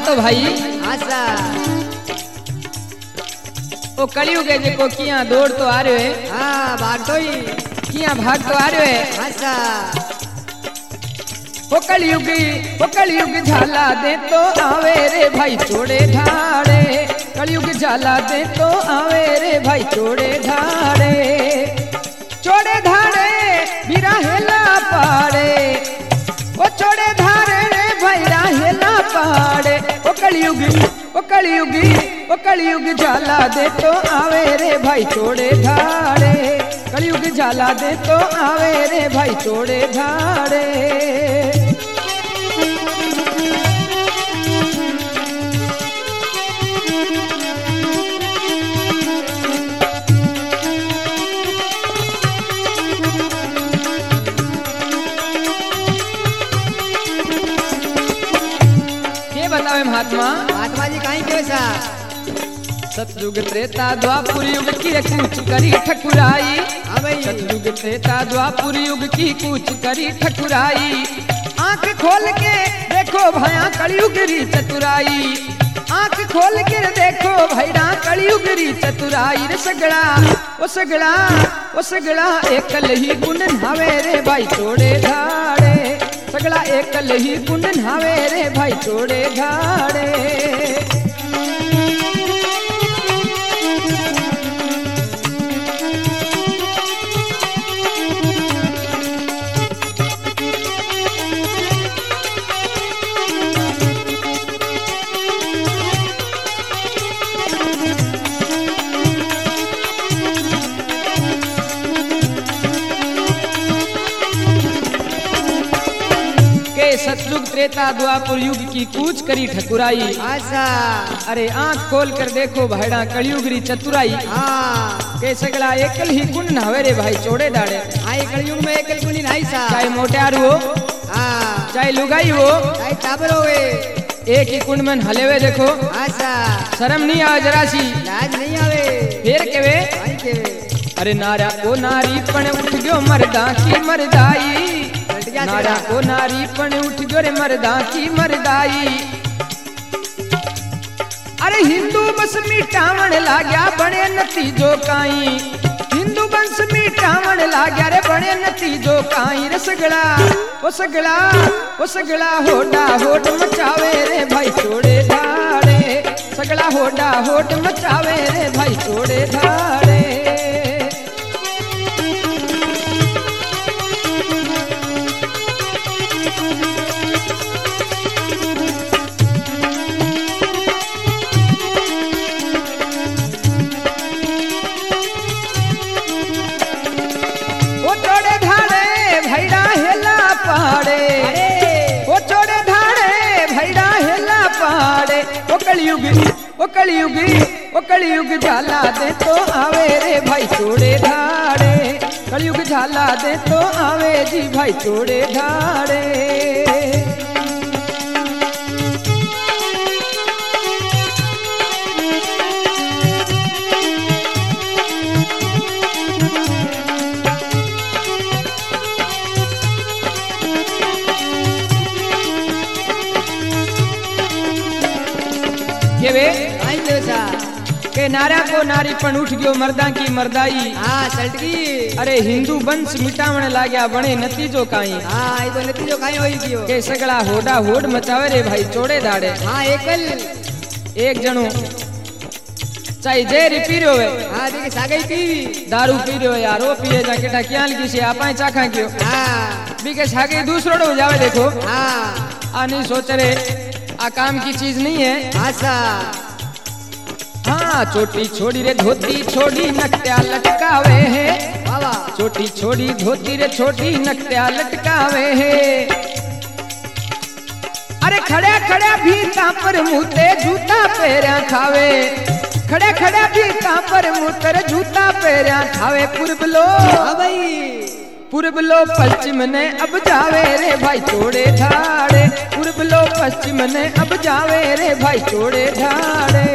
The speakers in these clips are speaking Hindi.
तो भाई आशा ओ कलयुग है जेको किया दौड़ तो आ रहे है हाँ भाग तो ही किया भाग तो आ रहे है आशा ओ कलयुग झाला दे तो आवे रे भाई छोड़े ढाड़े कलयुग झाला दे तो आवे रे भाई छोड़े ढाड़े बीरा हेला पाड़े ओ छोड़े धारे रे भाई राहेला पाड़े ओ कलयुग झाला दे तो आवे रे भाई छोड़े ढाड़े कलयुग झाला दे तो आवे रे भाई छोड़े ढाड़े महात्मा जी कहीं कैसा सतयुग त्रेता द्वापुर युग की कूच करी ठकुराई सतयुग त्रेता द्वापुर युग की कूच करी ठकुराई आंख खोल के देखो भया कलयुग री चतुराई आंख खोल के देखो भैरा कलयुग री चतुराई रे सगड़ा एकल ही गुण नावे रे भाई छोड़े ढाड़े सगड़ा एकल ही गुण नावे रे भाई छोड़े ढाड़े सतयुग त्रेता द्वापुर युग की कूच करी ठकुराई आशा अरे आंख खोल कर देखो भाईड़ा कलयुग री चतुराई हाँ के सगड़ा एकल ही गुण नावे रे भाई छोड़े दाड़े हाँ कलयुग में एकल गुण नहीं सा चाहे मोटियार हो हाँ चाहे लुगाई हो चाहे टाबर होवे एक ही कुंड में हले हुए देखो आशा शर्म नहीं आवे जरा सी लाज नहीं आवे फिर केवे अरे नारा को नारी पण उठ गयो मर्दा की मर्दाई नारा को नारी पण उठ गयो रे मर्दा की मर्दाई अरे हिंदू बस मिटावण लाग्या बने नतीजो काई हिंदू बंस मिटावण लाग्या रे बने नतीजो काई रे सगड़ा होडा होड मचावे रे भाई छोड़े धाड़े सगड़ा होडा होड मचावे रे भाई छोड़े धाड़े कलयुग झाला दे तो आवे रे भाई छोड़े ढाड़े कलयुग झाला दे तो आवे जी भाई छोड़े ढाड़े के नारा को नारी पण उठ गयो मर्दा की मर्दाई हाँ सल्टकी अरे हिंदू वंश मिटावण लाग्या बने नतीजो काई हाँ तो नतीजो काई होई गयो के सगड़ा होडा होड मचावे रे भाई छोड़े दाड़े हाँ एकल एक जणो चाहे जेरी पी रहो है हाँ देखे सागई पीवी दारू पी रहो यार वो पिए जा केटा क्याल की से आपाए चाखा क्यों हाँ बी के सागे दूसरो हो जावे देखो हाँ आ नहीं सोच रे आ काम की चीज नहीं है आशा हाँ चोटी छोड़ी रे धोती छोड़ी नकट्या लटकावे है बाबा चोटी छोड़ी धोती रे छोटी नकट्या लटकावे है अरे खड़े भीता पर मुते जूता पैरा खावे खड़े भीता पर मुतर जूता पैरा खावे पुरबलो पुरबलो पश्चिम ने अब जावे रे भाई छोड़े ढाड़े पुरबलो पश्चिम ने अब जावे रे भाई छोड़े ढाड़े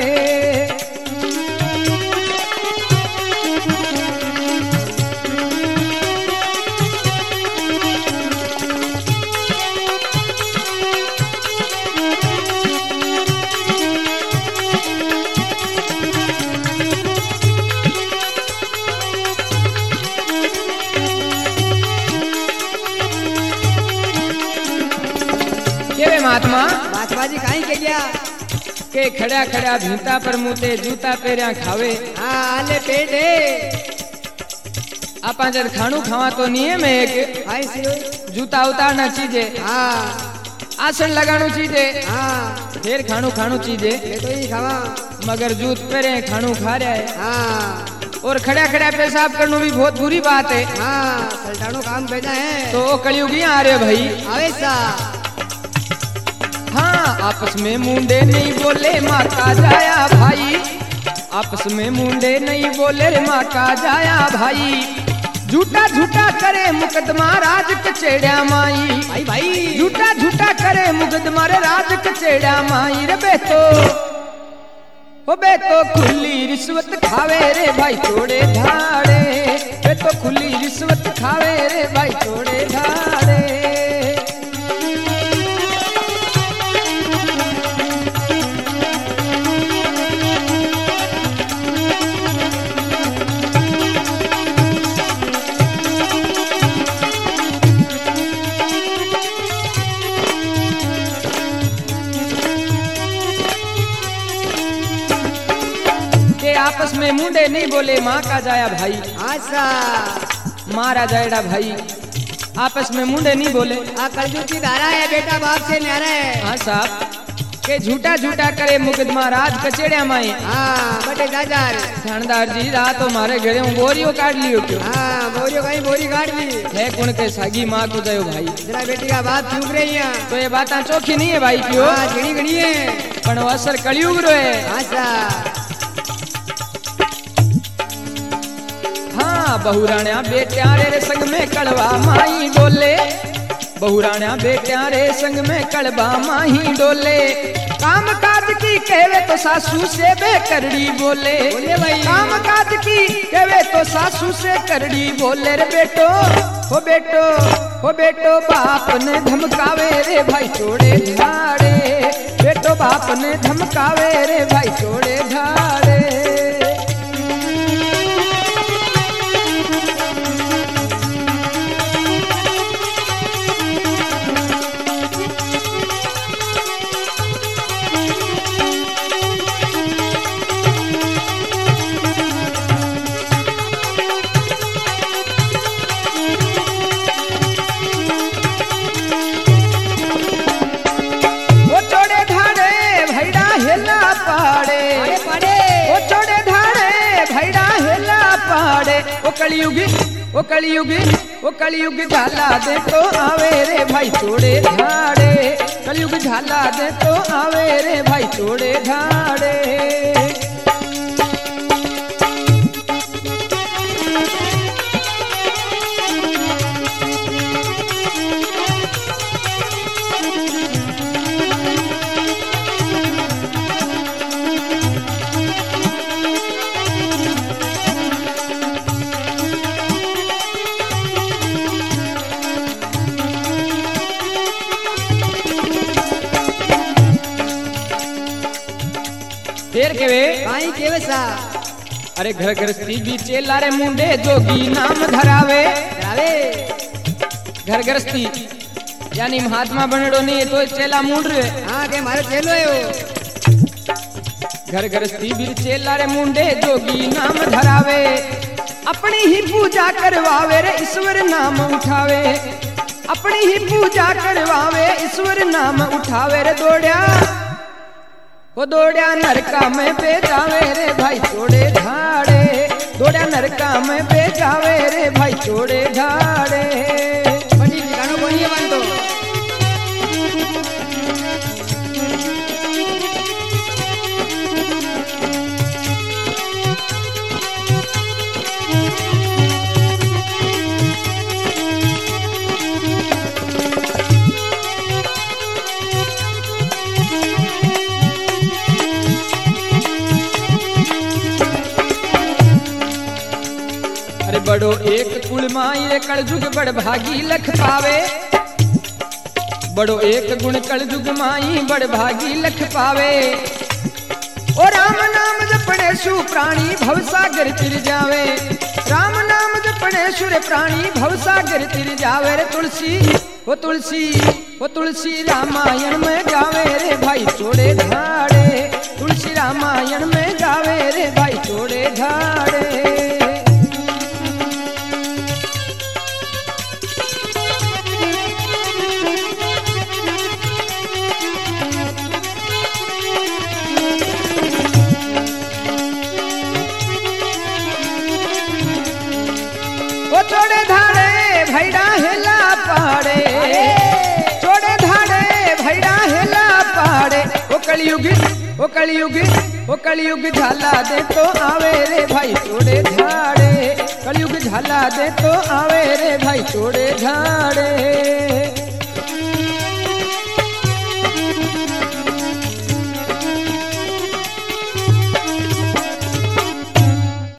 केवे महात्मा महात्मा जी काई के गया के खड़ा खड़ा भीता पर मुते जूता पेरिया खावे। हाँ आले पेट है आपा जब खाणू खावा तो नियम है एक भाई सी जूता उतारना चीजे, हाँ आसन लगाणू चीजे, हाँ फिर खाणू खाणू चीजे, ये तो ही खावा मगर जूत पेरे खाणू खा रहा है। हाँ और खड़ा खड़ा पेशाब करना भी बहुत बुरी बात है। हाँ सल्टानो काम बेटा है तो कलयुगी आ रहे भाई। आवे सा हाँ आपस में मुंडे नहीं बोले माँ का जाया भाई, आपस में मुंडे नहीं बोले रे माँ का जाया भाई। झूठा झूठा करे मुकदमा राज कचेड़ा माई, भाई भाई झूठा झूठा करे मुकदमा रे राज कचेड़ा माई रे बेटो ओ बेटो खुली रिश्वत खावे रे भाई थोड़े धाड़े, बेटो खुली रिश्वत खावे रे भाई थोड़े धाड़े। आपस में मुंडे नहीं बोले माँ का जाया भाई, आशा मारा जाएड़ा भाई। आपस में मुंडे नहीं बोले कलयुग की धारा है बेटा बाप से न्यारा है। हाँ साहब के झूठा झूठा करे मुकदमा राज कचेड़ा माई। हाँ बटे जाजार थानेदार जी रात हमारे घरे हूँ बोरियो काट लियो क्यों? हाँ बोरियो कहीं बोरी काट ली है कौन के सागी माँ को जायो भाई, जरा बेटी का बात चुप रही है तो ये बात चौखी नहीं है भाई क्यों? हाँ घड़ी घड़ी है पण असर कलयुग रो है। आशा बहुराण्या बेटिया रे संग में कड़वा माही डोले, बहुराण्या बेटिया रे संग में कड़वा माही डोले। काम काज की कहवे तो सासू से बेकरड़ी बोले, बोले भाई काम काज की कहवे तो सासू से करड़ी बोले रे बेटो हो बेटो हो बेटो बाप ने धमकावे रे भाई छोड़े झाड़े, बेटो बाप ने धमकावे रे भाई छोड़े झाड़े। ओ कलयुग झाला दे तो आवे रे भाई थोड़े झाड़े, कलयुग झाला दे तो आवे रे भाई थोड़े झाड़े। फिर केवे काई केवे सा अरे घर गृहस्थी भी चेला रे मुंडे जोगी नाम धरावे, धरावे घर गृहस्थी यानी महात्मा बनड़ो नहीं तो चेला मुंड रे। हाँ के मारे चेलो है वो घर गृहस्थी भी चेला रे मुंडे जोगी नाम धरावे, अपनी ही पूजा करवावे रे ईश्वर नाम उठावे, अपनी ही पूजा करवावे ईश्वर नाम उठावे रे। दौड़या वो दौड़या नरका में बेचावे रे भाई छोड़े झाड़े, दौड़या नरका में बेचावे रे भाई छोड़े झाड़े। बड़ी ठिकानो कोनी है बंदो बड़ो एक कुल माई रे कलयुग बड़ भागी लख पावे, बड़ो एक गुण कलयुग माई बड़ भागी लख पावे। ओ राम नाम जपणे सु प्राणी भवसागर तिर जावे, राम नाम जपणे सुर प्राणी भवसागर तिर जावे रे। तुलसी वो तुलसी रामायण में गावे रे भाई चोड़े झाड़े, तुलसी रामायण में गावे रे भाई चोड़े झाड़े। वो चोड़े धाड़े भैरा हेला पाड़े, चोड़े धाड़े भैरा हेला पाड़े। वो कलयुग झाला दे तो आवे रे भाई चोड़े झाड़े, कलयुग झाला दे तो आवे रे भाई चोड़े झाड़े।